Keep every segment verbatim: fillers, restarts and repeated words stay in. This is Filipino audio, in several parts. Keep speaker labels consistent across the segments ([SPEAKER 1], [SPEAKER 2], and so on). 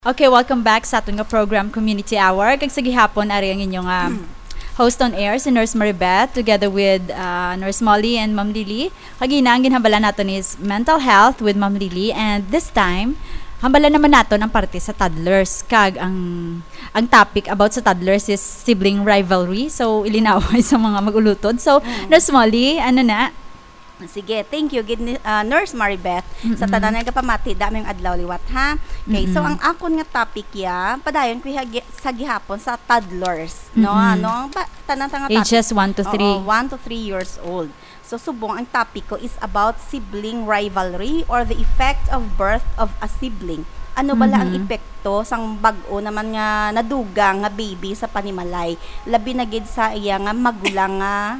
[SPEAKER 1] Okay, welcome back sa ating nga program Community Hour. Kag sa gihapon ari ang inyong uh, host on air si Nurse Maribeth together with uh, Nurse Molly and Ma'am Lily. Kagina ang ginhambalan naton is mental health with Ma'am Lily, and this time hambalan naman naton ang parte sa toddlers. Kag ang ang topic about sa toddlers is sibling rivalry. So ilinaway sa mga magulutod. So mm. Nurse Molly, ano na?
[SPEAKER 2] Sige, thank you, Gid- uh, Nurse Maribeth. Mm-hmm. Sa tanan nga pamati, daming adlaw liwat, ha? Okay, mm-hmm. So ang akon nga topic ya, padayon ko hagi- sa gihapon sa toddlers, no?
[SPEAKER 1] Mm-hmm.
[SPEAKER 2] Ano, ang ba- tanan nga topic.
[SPEAKER 1] Ages one to three.
[SPEAKER 2] Oo, one to three years old. So subong ang topic ko is about sibling rivalry or the effect of birth of a sibling. Ano bala mm-hmm. ang epekto sang bag-o naman nga nadugang nga baby sa panimalay? Labi na gid sa iya nga magulang nga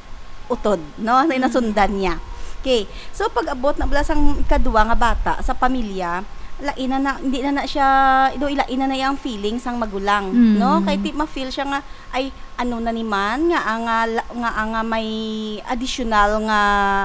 [SPEAKER 2] utod, no? Mm-hmm. Nasundan niya. Okay. So pag abot na bala sang ikaduwa nga bata sa pamilya, laina na hindi na na siya do ilaina na yang feelings sang magulang, mm-hmm. no? Kay ti ma-feel siya nga ay ano na niman nga ang nga ang may additional nga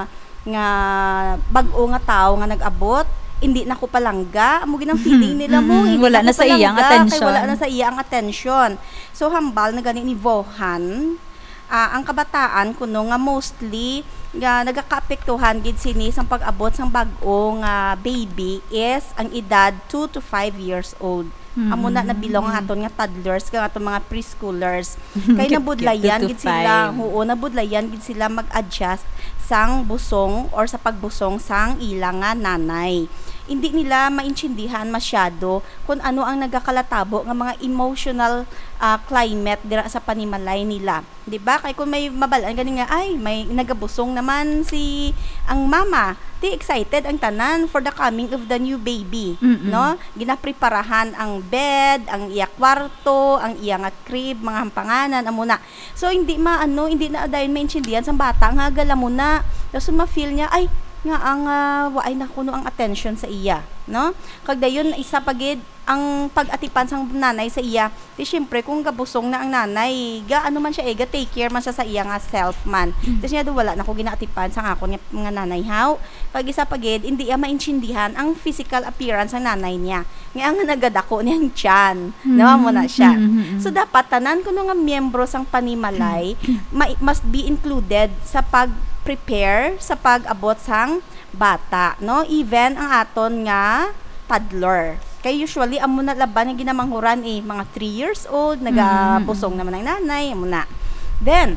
[SPEAKER 2] nga bag-o nga tao nga nag-abot, hindi na ko palangga amo ginang feeling nila mo,
[SPEAKER 1] mm-hmm.
[SPEAKER 2] hindi
[SPEAKER 1] wala na, na sa iyang attention.
[SPEAKER 2] Kay wala na sa iyang attention. So hambal na gani ni Vohan. Uh, ang kabataan kuno nga mostly nga nagakaapektuhan gid sini sang pag-abot sang bag-o nga baby is ang edad two to five years old. Mm-hmm. Amo na nabilong ang aton nga toddlers kag aton mga preschoolers. Kay nabudlayan gid sila, oo, nabudlayan gid sila mag-adjust sang busong or sa pagbusong sang ilang nga nanay. Hindi nila maintindihan masyado kung ano ang nagakalatabo nga mga emotional uh, climate dira sa panimalay nila. 'Di ba? Kay kung may mabalaan gani nga ay may nagabusong naman si ang mama, di excited ang tanan for the coming of the new baby, mm-hmm. no? Ginapreparahan ang bed, ang iya kwarto, ang iya nga crib, mga hampanganan amo na. So hindi maano, hindi na dayon maintindihan sa bata nga galamo na. So ma-feel niya ay nga ang uh, waay na kuno ang attention sa iya, no? Kag dayon isa pagid ang pag-atipan sang nanay sa iya. Di syempre kung gabusong na ang nanay, ga ano man siya eh, ga take care man siya sa iya nga self man. Mm-hmm. Kasi nga do wala na ko ginaatipan sang akon nga mga nanay haw. Pag isa pagid hindi iya maintindihan ang physical appearance ng nanay niya. Nga ang nagadako niyang tiyan, mm-hmm. nawa mo na siya. Mm-hmm. So dapat tanan kuno nga miyembro sang panimalay ma- must be included sa pag prepare sa pag-abot sang bata, no? Even ang aton nga toddler. Kay usually amo na laban nga ginamanghuran eh mga three years old, nagabusong naman ang nanay, amo na. Then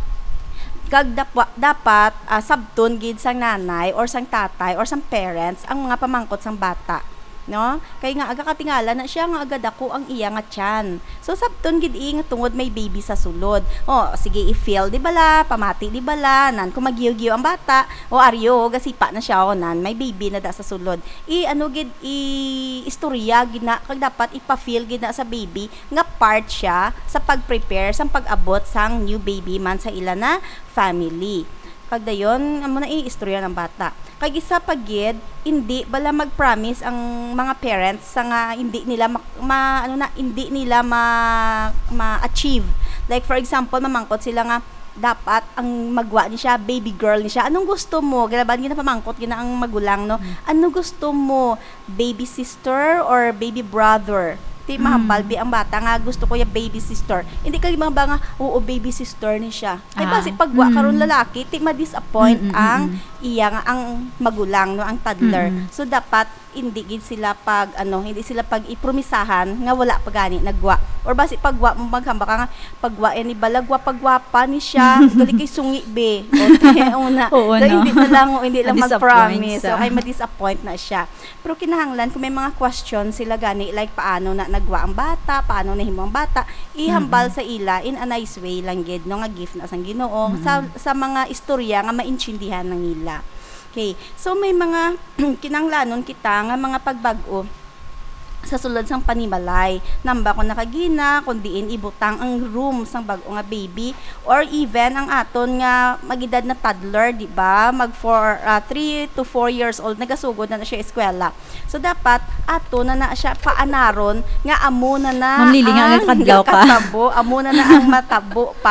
[SPEAKER 2] kag dap- dapat uh, sabton gid sang nanay or sang tatay or sang parents ang mga pamangkot sang bata, no? Kay nga aga katingala na siya nga agad ako ang iya nga tiyan. So sabton gid nga tungod may baby sa sulod. Oh, sige i-feel di bala, pamati di bala, nan kung magiyo-giyo ang bata, o aryo gasipa na siya o nan may baby na da sa sulod. I ano gid i istorya gid na kag dapat ipa-feel gid na sa baby nga part siya sa pag-prepare sang pag-abot sang new baby man sa ila na family. Kag dayon amo na i-istorya ng bata. Kag isa pagid hindi bala mag-promise ang mga parents sa nga hindi nila ma, ma ano na hindi nila ma ma-achieve. Like for example, mamangkot sila nga dapat ang magwa ni siya baby girl ni siya. Anong gusto mo? Galaban gina pamangkot gina ang magulang, no? Ano gusto mo? Baby sister or baby brother? Ti mahambal bi ang bata nga gusto ko ya baby sister. Hindi kay mga nga oo baby sister ni siya. Ay ah. Basi pagwa karon lalaki ti ma-disappoint mm-hmm. ang iya nga ang magulang, no, ang toddler. Mm-hmm. So dapat hindi gid sila pag ano, hindi sila pag ipromisahan nga wala pa gani nagwa. Or basi pagwa mo maghamba ka nga pagwa eh, ni balagwa pagwapa ni siya, dali kay sungi be. Okay, una.
[SPEAKER 1] Oo,
[SPEAKER 2] so,
[SPEAKER 1] no?
[SPEAKER 2] Hindi na lang hindi lang mag-promise. So
[SPEAKER 1] So,
[SPEAKER 2] ay ma-disappoint na siya. Pero kinahanglan kung may mga question sila gani like paano na nagwa ang bata, paano nahimo ang bata, ihambal mm-hmm. sa ila in a nice way lang gid, no, nga gift na sang Ginoo mm-hmm. sa sa mga istorya nga maintindihan ng ila. Okay. So may mga kinanglanon kita nga mga pagbag-o sa sulod sang panimalay. Namba ko nakagina kun diin ibutang ang room sang bag-o nga baby or even ang aton nga magedad na toddler, di ba? Mag for uh, three to four years old nagasugod na, na siya eskwela. So dapat ato na na siya paanaron nga amo na na
[SPEAKER 1] Ma'am Lily, nga
[SPEAKER 2] ang
[SPEAKER 1] kadlaw ka.
[SPEAKER 2] katabo, amo na na ang matabo pa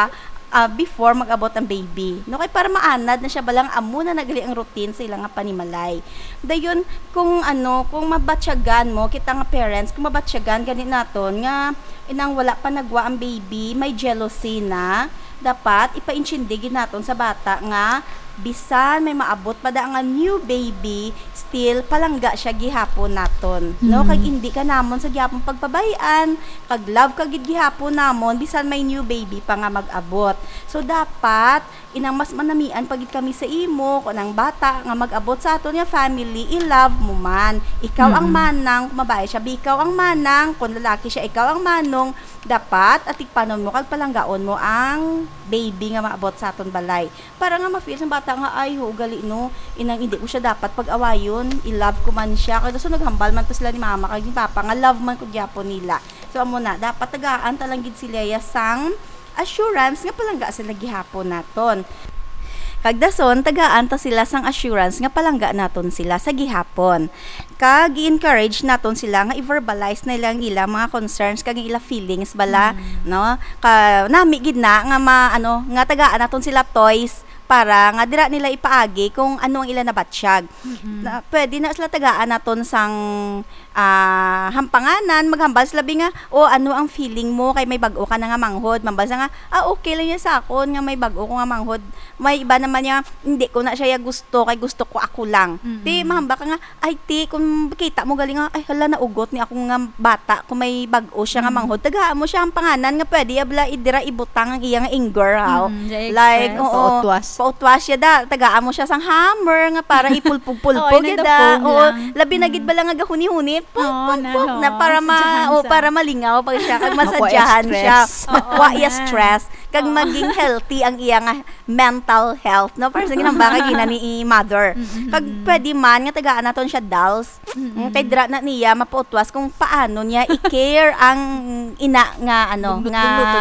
[SPEAKER 2] uh, before mag-abot ang baby. No, kay para maanad na siya balang amo na nagali ang routine sa ilang nga panimalay. Dayon kung ano, kung mabatyagan mo kita nga parents, kung mabatyagan gani naton nga inang wala pa nagwa ang baby, may jealousy na, dapat ipaintindigin naton sa bata nga bisan may maabot pa da nga new baby, still palangga siya gihapon naton, no?
[SPEAKER 1] Mm.
[SPEAKER 2] Kag hindi ka namon sa gihapon pagpabayan, kag love kag gihapon namon bisan may new baby pa nga mag-abot. So dapat inang mas manamian pagit kami sa imo kunang bata nga mag-abot sa aton nga family, i-love mo man. Ikaw
[SPEAKER 1] Mm.
[SPEAKER 2] ang manang, kung babae siya, ikaw ang manang, kung lalaki siya, ikaw ang manong. Dapat at ikpanon mo kag palanggaon mo ang baby nga maabot sa aton balay. Para nga ma-feel sa bata nga ay ho gali no, inang hindi ko siya dapat pag-awayon, i-love ko man siya. Kaya so naghambal man to sila ni mama kag ni papa nga love man ko gyapon nila. So amo na dapat tagaan talang gid sila ya sang assurance nga palangga sila gihapon naton. Kag dason tagaan ta sila sang assurance nga palangga naton sila sa gihapon. Kag i-encourage naton sila nga i-verbalize na ilang ilang mga concerns kag ilang feelings bala, mm. no? Ka nami gid na nga ma, ano nga tagaan naton sila toys para nga dira nila ipaagi kung ano ang ila nabatsyag. Mm-hmm. Na, pwede na sila tagaan naton sang uh, hampanganan, maghambal sila nga, o oh, ano ang feeling mo kay may bag-o ka na nga manghod. Mambal nga, ah okay lang yan sa akon nga may bag-o ko nga manghod. May iba naman niya, hindi ko na siya gusto, kay gusto ko ako lang. Mm-hmm. Ti, mahamba ka nga, ay ti, kung kita mo galing nga, ay hala na ugot ni akong nga bata, kung may bag-o siya nga manghod, tagaan mo siya hampanganan nga pwede, abla idira ibutang ang iyang anger, how?
[SPEAKER 1] Mm-hmm.
[SPEAKER 2] Like, oo, pautwas siya da, tagaan mo siya sang hammer nga para ipulpul-pulpul oh, da. O labi na gid bala nga gahuni-huni, pop pop pop na para ma o para malingaw pag siya kag masadyahan siya. Wa iya stress kag maging healthy ang iya nga mental health, no? Para sa ginamba kay gina ni mother. Kag pwede man nga tagaan naton siya dolls. Kay dira na niya mapautwas kung paano niya i-care ang ina nga ano nga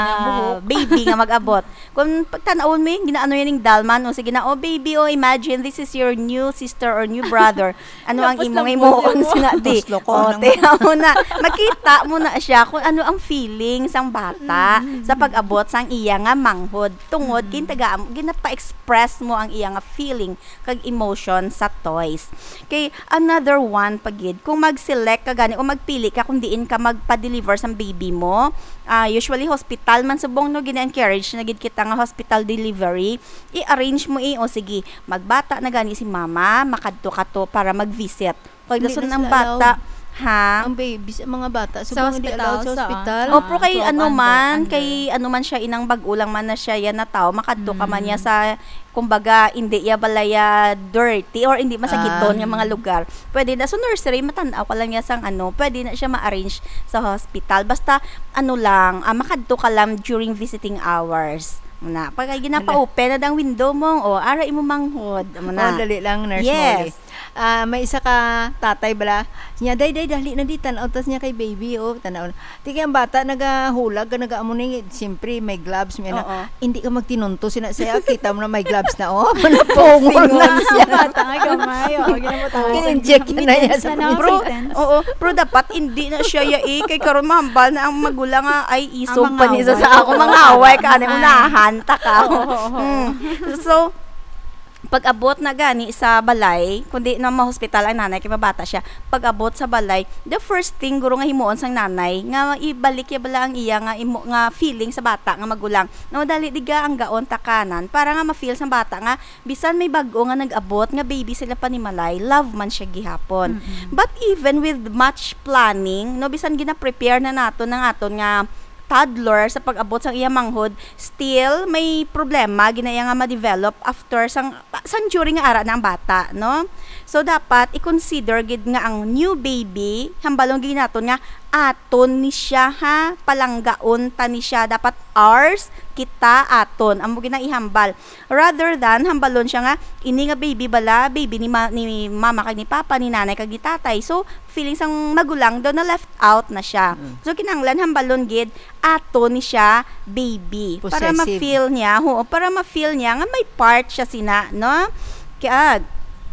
[SPEAKER 2] baby nga mag-abot. Kung pagtan-awon mo yung ginaano yan yung dalman, o sige na, oh baby, oh imagine this is your new sister or new brother. Ano ang imong imoon sina di. O, tiya mo na. Makita mo na siya kung ano ang feelings ang bata mm-hmm. sa pag-abot sang iya nga manghod. Tungod, mm-hmm. kintaga, ginapa-express mo ang iya nga feeling kag emotion sa toys. Kay another one pagid, kung mag-select ka gani o magpili ka kung diin ka magpa-deliver sang baby mo, uh, usually hospital man subong no, gina-encourage na gid kita nga hospital delivery, i-arrange mo eh, o sige, magbata na gani si mama, makadto ka to para mag-visit. Pag dason ng bata, ha?
[SPEAKER 3] Ang babies, mga bata, so
[SPEAKER 1] sa
[SPEAKER 3] hospital, sa hospital.
[SPEAKER 2] O, pero kay ano man, under. kay ano man siya, inang bag-ulang man na siya, yan na tao, makadto mm. ka man niya sa, kumbaga, hindi ya balaya dirty, or hindi masakiton ah. ng mga lugar. Pwede na, so nursery, matanaw ka lang niya sang ano, pwede na siya ma-arrange sa hospital. Basta, ano lang, ah, makadto ka lang during visiting hours. Muna, pag ginapa-open na dang window mo, o, ara imo manghod. Muna.
[SPEAKER 3] O, dali lang, nurse
[SPEAKER 2] yes.
[SPEAKER 3] Molly. Uh, may isa ka tatay bala niya day day dali na di tanaw tas niya kay baby o oh, tanaw tigi ang bata nagahulag ka nagaamo ni siyempre may gloves may na hindi ka magtinunto sina saya kita mo na may gloves na oh manapungol na siya
[SPEAKER 1] bata nga gamay o ginamutang
[SPEAKER 3] kin-inject na niya sa
[SPEAKER 2] bro oo pero dapat hindi na siya ya eh kay karon mahambal na ang magulang nga ay isog pa niya sa ako mga away ka ani unahan ta ka so pag-abot na gani sa balay, kundi na ma-hospital ang nanay, kay mabata siya, pag-abot sa balay, the first thing guro nga himuon sang nanay, nga ibalik ya bala ang iya nga, imo, nga feeling sa bata, nga magulang, no, dali diga ang gaon takanan, para nga ma-feel sa bata nga, bisan may bago nga nag-abot, nga baby sila panimalay, love man siya gihapon. Mm-hmm. But even with much planning, no, bisan gina-prepare na nato ng aton nga, toddler sa pag-abot sang iya manghod, still may problema ginaya nga ma-develop after sang sang during nga ara na ang bata, no? So dapat i-consider gid nga ang new baby hambalong gid naton nga aton ni siya ha, palanggaon ta ni siya, dapat ours kita aton amo ginaihambal rather than hambalon siya nga ini nga baby bala baby ni, ma, ni mama kag ni papa ni nanay kag ni tatay, so feelings ang magulang daw na left out na siya. Mm. So kinahanglan hambalon gid aton ni siya baby possessive. Para ma-feel niya ho, para ma-feel niya nga may part siya sina, no? Kaya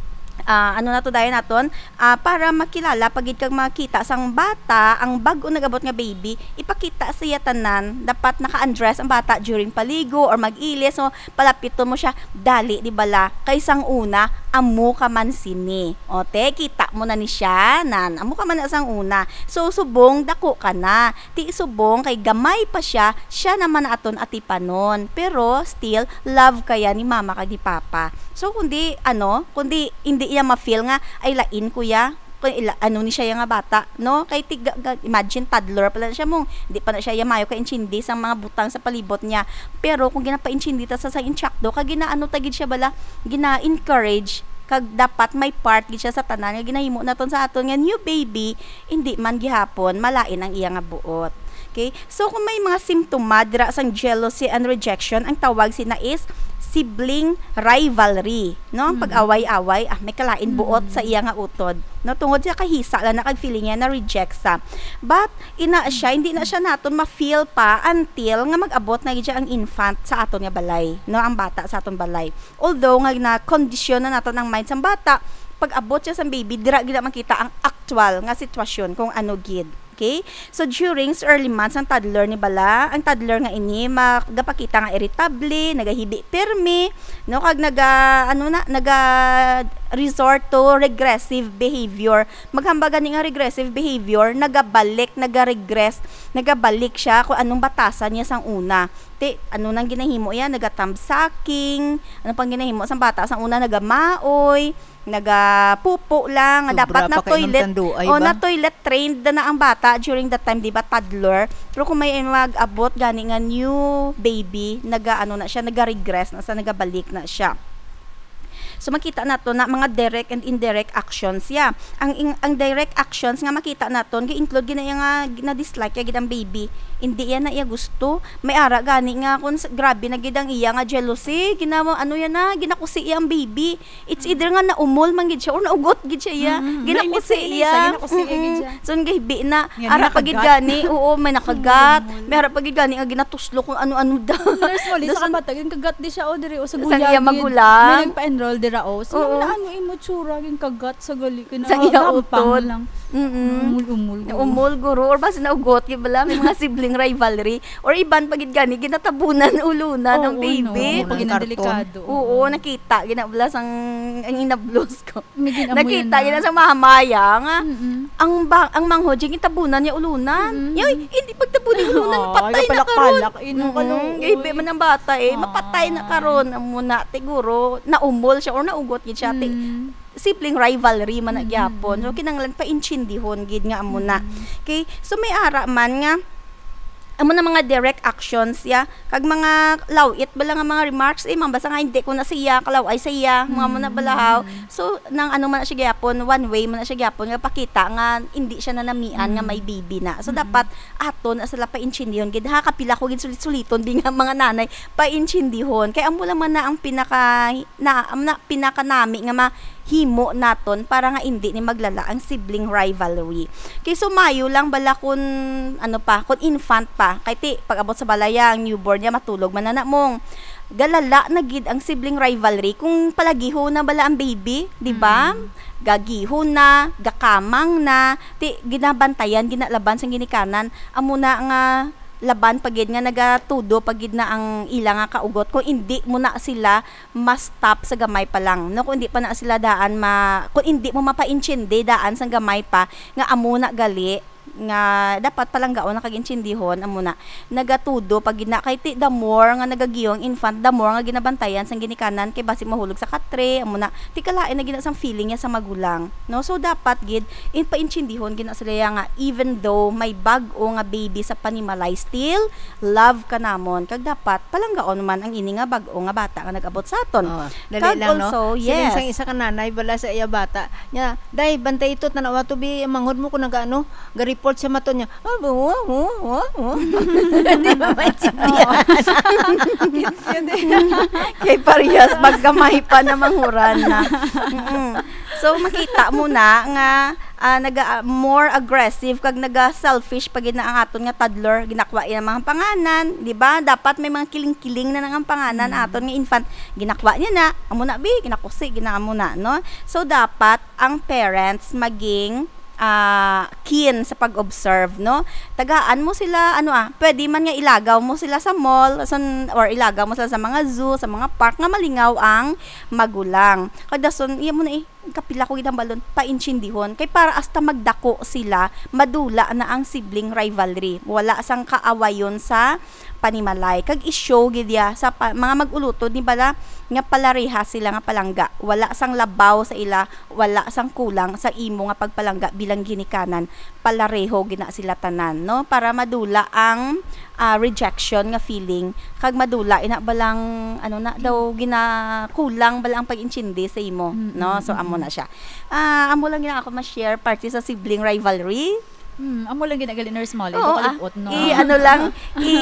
[SPEAKER 2] Uh, ano na to dayon naton uh, para makilala pagid kag makita sang bata ang bag-o nagabot nga baby, ipakita siya tanan dapat naka-undress ang bata during paligo or mag-ilis, so palapiton mo siya dali di bala kay sang una amo ka man sini o te kita mo na ni siya nan amo ka man na sang una, so subong dako ka na ti subong kay gamay pa siya siya naman aton atipanon pero still love kaya ni mama kag ni papa, so kundi ano kundi hindi iya ma-feel nga ay lain kuya ila, ano ni siya nga bata no kay tiga, imagine toddler pala siya mong hindi pa na siya yamayo kay inchindi sang mga butang sa palibot niya, pero kung ginapa-inchindi ta sa sa inchakdo kag ginaano tagid siya bala gina-encourage kag dapat may part gid siya sa tanan nga ginahimo naton sa aton nga new baby, hindi man gihapon malain ang iya nga buot. Okay, so kung may mga simptoma dira sang jealousy and rejection, ang tawag sina is sibling rivalry, no? Mm-hmm. Pag-away-away, ah, may kalain buot mm-hmm. sa iya nga utod. No, tungod siya kahisa lang na kag-feeling niya na reject sa. But ina siya, hindi na siya naton ma-feel pa until nga mag-abot na gid ang infant sa aton nga balay, no? Ang bata sa aton balay. Although nga na kondisyon na naton ang mind sa bata, pag-abot siya sa baby, dira gid makita ang actual nga sitwasyon kung ano gid. Okay? So during early months ang toddler ni bala, ang toddler nga ini magapakita nga irritable, nagahibi pirmi, no kag naga ano na naga resort to regressive behavior. Maghambag ni nga regressive behavior, nagabalik, naga-regress, nagabalik siya kung anong batasan niya sang una. Te, ano nang ginahimo yan? Naga-thumbsucking, ano pang ginahimo sang bata sang una, nagamaoy, nagapupo lang, nga dapat na toilet o na toilet trained na ang bata during that time, di ba, toddler. Pero kung may mag-abot gani nga new baby, naga ano na siya, naga-regress na sa nagabalik na siya. So makita nato na mga direct and indirect actions ya. Ang in, ang direct actions nga makita naton gi-include gina nga na dislike ya gid ang baby. Hindi yan na iya gusto. May ara gani nga kun grabe na gid ang iya nga jealousy, ginawa ano yan na ginakusi iya ang baby. It's either nga naumol man gid siya or naugot gid siya iya. Mm-hmm. Ginakusi iya. Ginakusi gid siya. So gahibi na ara pa gid gani, oo may nakagat. May ara pa gid gani nga ginatuslo kung ano-ano daw.
[SPEAKER 1] Nurse Molly sa kabata kagat di siya o diri o sa
[SPEAKER 2] guyagid. Sa iya magulang.
[SPEAKER 1] May nagpa-enroll rao. So, oo. Na ano imo tsura ging kagat sa gali kana.
[SPEAKER 2] Sa iya utod
[SPEAKER 1] lang.
[SPEAKER 2] Mm.
[SPEAKER 1] Umul-umul.
[SPEAKER 2] Umul guro or basi naugot kay bala may mga sibling rivalry or iban pagid gani ginatabunan ulunan ng baby.
[SPEAKER 1] Pag delikado.
[SPEAKER 2] Oo, nakita ginabla sang ang inablos ko. Nakita gina sang mahamaya nga. Ang bang ang manghod ging tabunan niya ulunan. Yoy, hindi pagtabunan ulunan patay na karon.
[SPEAKER 1] Ino kalong.
[SPEAKER 2] Ibe man ang bata eh, mapatay na karon muna siguro naumol siya or naugot gid siya. Mm. Sibling rivalry man mm. nagyapon. So kinanglan pa inchindihon gid nga amo na. Okay? So may ara man nga amo na mga direct actions ya kag mga lawit bala nga mga remarks eh mambasa nga hindi ko na siya kalaw ay siya mga mo na balahaw. So nang ano man na siya gyapon one way man na siya gyapon nga pakita nga hindi siya na namian mm. nga may baby na. So mm. dapat aton sila pa inchindihon gid ha kapila ko gid sulit-suliton di nga mga nanay pa inchindihon kay amo lang man na ang pinaka na, na pinaka nami nga ma himo naton para nga hindi ni maglala ang sibling rivalry. Kay sumayo lang bala kun ano pa, kun infant pa. Kay ti pag-abot sa balaya ang newborn niya matulog man na mong galala na gid ang sibling rivalry kung palagiho na bala ang baby, di ba? Mm. Gagiho na, gakamang na, ti ginabantayan, ginalaban sa ginikanan, amo na nga laban pagid nga nagatudo pagid na ang ila nga kaugot kung hindi mo na sila ma-stop sa gamay pa lang no kung hindi pa na sila daan ma kung hindi mo mapa-inchindi daan sa gamay pa nga amo na gali nga dapat palang gaon na kag-inchindihon amo na nagatudo pag gina kay ti the more nga nagagiyong infant the more nga ginabantayan sang ginikanan kay basi mahulog sa katre amo na ti kalain na gina sang feeling niya sa magulang no so dapat gid in pa-inchindihon gina sila nga even though may bag-o nga baby sa panimalay still love ka namon kag dapat palang gaon man ang ini nga bag-o nga bata nga nag-abot sa aton
[SPEAKER 3] oh, dali lang
[SPEAKER 2] also,
[SPEAKER 3] no
[SPEAKER 2] yes
[SPEAKER 3] sang isa ka nanay bala sa iya bata nya day bantay ito tanawa to bi manghod mo kun nagaano ga report sa maton niya. Oh, oh, oh, oh, oh. Di ba maintindihan?
[SPEAKER 2] Kay parehas, magkamay pa na manghuran na. Mm-hmm. So makita mo na nga uh, naga more aggressive kag naga selfish pag ina ang aton nga toddler ginakwa iya mga panganan, di ba? Dapat may mga kiling-kiling na nang panganan mm. aton nga infant ginakwa niya na amo na bi ginakusi ginaamo na no. So dapat ang parents maging uh, keen sa pag-observe, no? Tagaan mo sila, ano ah, pwede man nga ilagaw mo sila sa mall, san, or ilagaw mo sila sa mga zoo, sa mga park, nga malingaw ang magulang. Kada son, iya mo na eh, kapila ko gitang balon, painchindihon. Kay para hasta magdako sila, madula na ang sibling rivalry. Wala sang kaawayon sa panimalay. Kag i-show gidya sa pa, mga mag-uluto, di bala, nga palareha sila nga palangga. Wala sang labaw sa ila, wala sang kulang sa imo nga pagpalangga bilang ginikanan. Palareho gina sila tanan, no? Para madula ang uh, rejection nga feeling. Kag madula ina balang ano na daw gina kulang bala ang pag-intindi sa imo, mm-hmm. no? So amo na siya. Ah, uh, amo lang gina ako ma-share parte sa sibling rivalry.
[SPEAKER 1] Hmm, amo lang ginagali Nurse Molly,
[SPEAKER 2] oh,
[SPEAKER 1] kalipot, no?
[SPEAKER 2] I ano lang,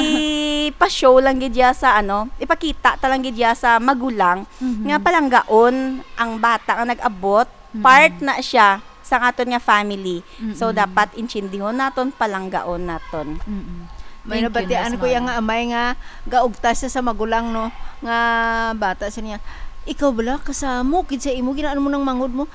[SPEAKER 2] i-pa-show lang gidya sa ano, ipakita ta lang gidya sa magulang mm-hmm. nga palanggaon ang bata nga nag-abot, mm-hmm. part na siya sa aton nga family. Mm-hmm. So dapat inchindihon naton palanggaon naton.
[SPEAKER 3] Mm-hmm. May nabatian ko yang nga amay nga gaugtas sa magulang, no, nga bata sa niya. Ikaw bala kasamo kid sa imo ginaano mo nang mangod mo.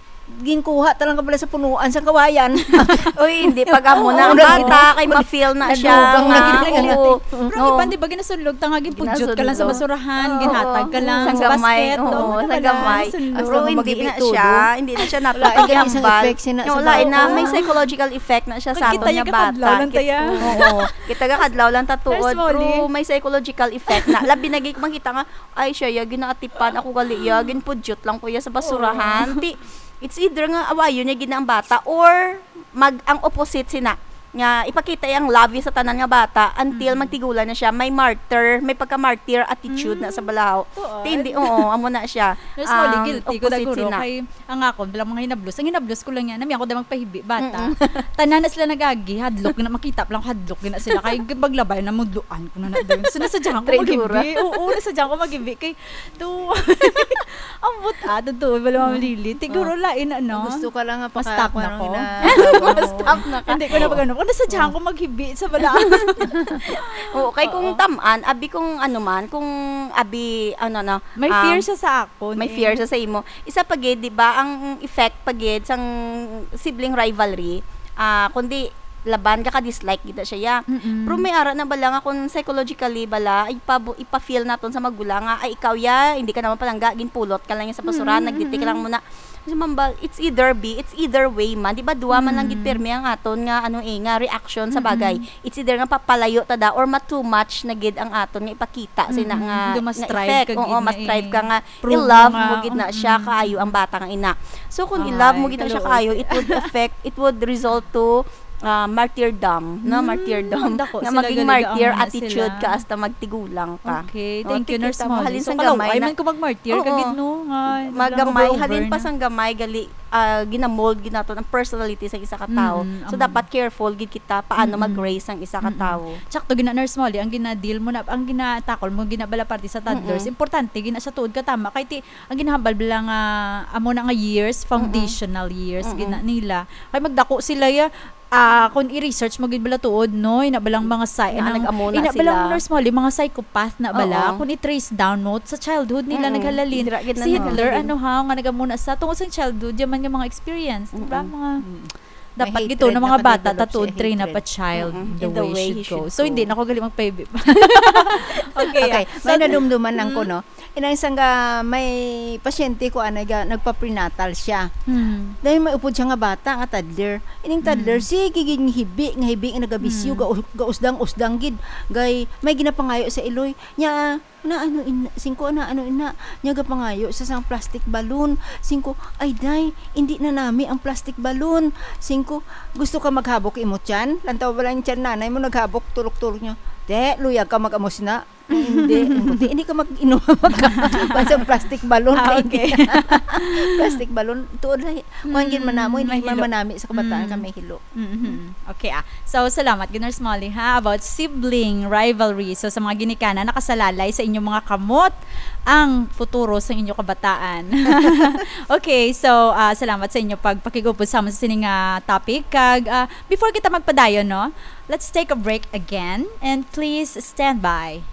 [SPEAKER 3] Ginkuha talang ka pala sa punuan sa kawayan.
[SPEAKER 2] Uy, hindi pag amo na ang bata kay ma-feel na siya.
[SPEAKER 1] Oo. Pero iban di ba ginasulog tangagin pudyot ka lang sa basurahan, ginhatag ka lang sa basket.
[SPEAKER 2] Oo, sa gamay. Pero hindi na siya, hindi na siya
[SPEAKER 3] napakagambal.
[SPEAKER 2] Wala na, may psychological effect na siya sa aton nga bata. Oo. Kita ga kadlaw lang tatuod, pero may psychological effect na. Labi nagay ko makita nga, ay siya, ginaatipan ako gali, ginpudyot lang ko ya sa basurahan. It's either nga awayo niya gina ang bata or mag ang opposite sina nga ipakita yang love sa tanan nga bata until mm. magtigulan na siya, may martyr, may pagka-martyr attitude mm. na sa balahaw. Hindi, oo, amo na siya.
[SPEAKER 1] There's um, no guilty ko daguro kay ang ako bilang mga hinablos. Ang hinablos ko lang yan, nami ako da magpahibi bata. Mm-mm. Tanan na sila nagagi, hadlok na makita lang hadlok na sila kay paglabay na mudluan ko na na doon. So nasadyan ko maghibi. Oo, nasadyan ko maghibi kay to ang buta to bala mamlili. Siguro lain ano.
[SPEAKER 3] Gusto ka lang nga
[SPEAKER 1] pa-stop na ko.
[SPEAKER 2] Stop na ka.
[SPEAKER 1] Hindi ko na pagano. Kung nasadyahan ko maghibi sa balaan.
[SPEAKER 2] Oo, kay kung tamaan, abi kung ano man, kung abi, ano na.
[SPEAKER 1] May um, fear siya sa ako.
[SPEAKER 2] May eh. fear siya sa imo. Isa pagid, di ba, ang effect pagid sang sibling rivalry, ah, uh, kundi laban ka ka-dislike gita siya ya. Mm-mm. Pero may ara na bala nga kung psychologically bala, ipa, ipa-feel naton sa magulang nga, ay ikaw ya, hindi ka naman palangga, ginpulot ka lang yan sa basurahan, mm-hmm. nagditi ka lang muna. Kasi mambal, it's either be, it's either way man. Di ba, duwa man mm-hmm. lang gitpermi ang aton nga, ano eh, nga reaction sa bagay. Mm-hmm. It's either nga papalayo tada or ma too much na gid ang aton nga ipakita mm-hmm. sina nga, nga effect. Oo, ma-strive ka nga, i-love mo gid na siya mm-hmm. kaayo ang bata nga ina. So, kung oh, i-love mo gid na siya kaayo, it would affect, it would result to Uh, martyrdom, no? Mm, martyrdom. Dako, na maging martyr attitude sila. Ka hasta magtigulang ka.
[SPEAKER 1] Okay, thank you, Nurse Molly.
[SPEAKER 2] So,
[SPEAKER 1] kalaway man ko mag-martyr, kagid no?
[SPEAKER 2] Magamay, halin pa sang gamay, gali, uh, ginamold, ginato ang personality sa isa ka tao. Mm, so, um, dapat careful, gid kita, paano mm, mag-raise ang isa ka tao.
[SPEAKER 1] Tsakto, gina Nurse Molly, ang gina-deal mo na, ang gina-tackle mo, ginabala party sa toddlers, mm-hmm. importante, gina sa tuod ka tama, kay ti, ang ginahambal bilang, uh, amo na nga years, foundational mm-hmm. years, mm-hmm. gina nila. Kay magdako sila, ya, Ah, uh, kung i-research mo gid bala tuod no, ina balang mga psy
[SPEAKER 2] na nag-amo na
[SPEAKER 1] ina
[SPEAKER 2] sila.
[SPEAKER 1] Balang Nurse Molly, mga psychopath na bala. Uh-oh. Kung i-trace down mo sa childhood nila mm-hmm. naghalalin. Si Hitler ano ha nga nagamo na sa tungod sa childhood, yaman nga mga experience, mm-hmm. diba mga mm-hmm. dapat gito ng mga bata tatuod train na pa child mm-hmm. the, the way, way should go. So hindi na ako gali magpaybi.
[SPEAKER 3] Okay. Okay. So, may nadumduman lang ko no. Inang isang nga may pasyente ko ana ga nagpa-prenatal siya. Hmm. Dahil may upod siya nga bata nga toddler. Ining toddler hmm. sige gid hibi nga hibi nga nagabisyo hmm. ga usdang-usdang gid. Gay may ginapangayo sa iloy. Nya na ano ina, singko na ano ina nya gapangayo sa sang plastic balloon. Singko ay day hindi na nami ang plastic balloon. Singko gusto ka maghabok imo tiyan? Lantaw ba lang tiyan nanay mo naghabok tulok-tulok niya. De, luyag ka mag-amos na. hindi, hindi, hindi ka mag-inom sa plastic balloon.
[SPEAKER 1] Ah, okay.
[SPEAKER 3] Plastic balloon. Tuod lang, mahangin man namo, hindi man manami sa kabataan mm. ka may hilo.
[SPEAKER 1] Mm-hmm. Okay ah. So, salamat, Nurse Molly ha, about sibling rivalry. So, sa mga ginikana, nakasalalay sa inyo inyong mga kamot ang futuro sa inyong kabataan. Okay, so uh, salamat sa inyo pagpakigupod sa sa sining uh, topic. Kag uh, before kita magpadayon, no, let's take a break again and please stand by.